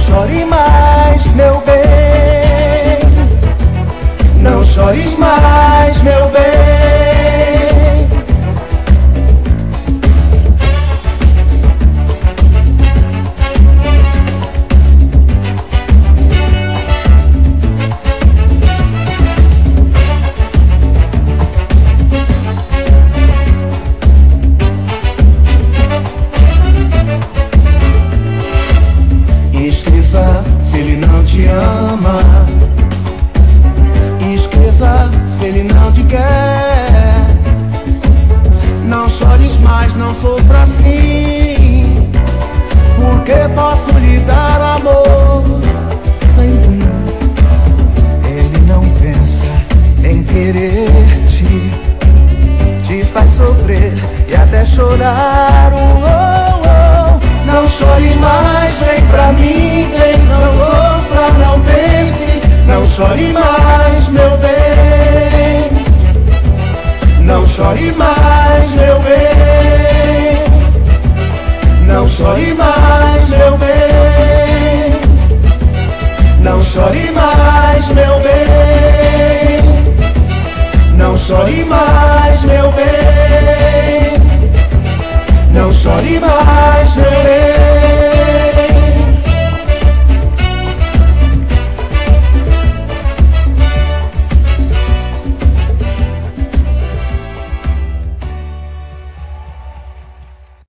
chore mais, meu bem. Não chores mais, meu bem. Escreva se ele não te ama. Escreva se ele não te quer. Não chores mais, não sofra assim, porque posso lhe dar amor sem fim. Ele não pensa em querer-te, te faz sofrer e até chorar. Não chores mais, vem pra mim, vem, não sofra, não pense. Não chore mais, meu bem. Não chore mais, meu bem. Não chore mais, meu bem. Não chore mais, meu bem. Não chore mais.